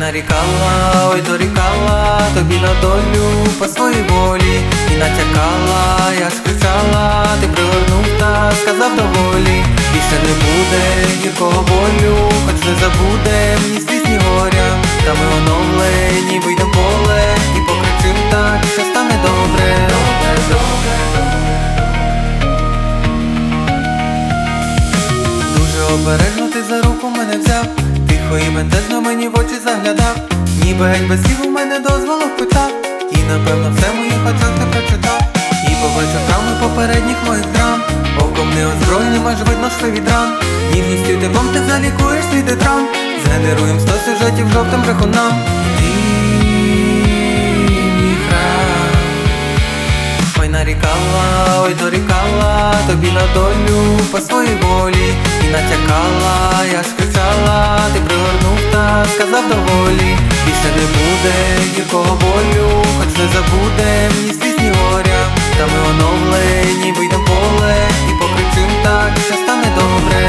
нарікала, ой дорікала тобі на долю по своїй волі. І натякала, я ж кричала, ти пригорнув та сказав доволі. Більше не буде гіркого болю, хоч не забудем ні сліз, ні горя. Та ми оновлені, вийдем в поле і покричим так, що стане добре. Дуже обережно ти за руку мене взяв, тихо і бентежно мені в очі заглядав, ніби геть без слів у мене дозволу питав. І напевно все в моїх очах ти прочитав. І побачив травми попередніх моїх драм, оком неозброєним аж видно шви від ран. Ніжністю і теплом ти залікуєш свій детран. Згенеруєм 100 сюжетів жовтим брехунам. Ти мій храм. Ой нарікала, ой дорікала тобі на долю по своїй волі. І натякала, я ж кричала, ти пригорнув та сказав доволі. Більше не буде гіркого болю, хоч не забудем ні сліз, ні горя. Та ми оновлені, вийдем в поле і покричим так, що стане добре.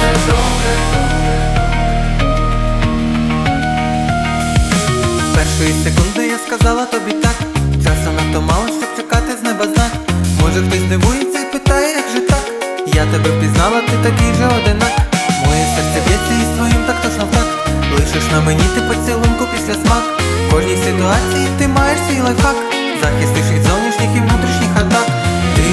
З першої секунди я сказала тобі так, часу надто мало, щоб чекати з неба знак. Може хтось дивується і питає, як же так? Я тебе впізнала, ти такий же одинак. Моє серце б'ється із твоїм так точно в такт. Лишиш на мені ти поцілунку після смак. В кожній ситуації ти маєш свій лайфхак, захистиш від зовнішніх і внутрішніх атак. Ти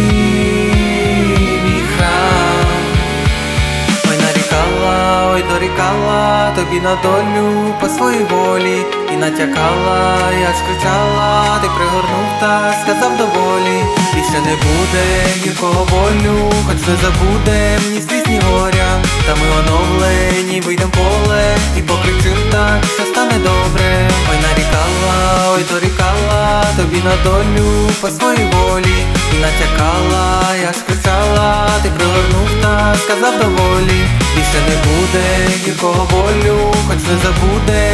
мій храм. Ой нарікала, ой дорікала тобі на долю по своїй волі. І натякала, я ж кричала, ти пригорнув та сказав доволі. Більше не буде гіркого болю, хоч не забудем ні сліз, ні горя. Та ми оновлені, вийдем в поле і покричим так, що стане добре. Ой нарікала, ой дорікала тобі на долю по своїй волі. І натякала, я ж кричала, ти пригорнув та сказав доволі. Більше не буде гіркого болю, хоч не забудем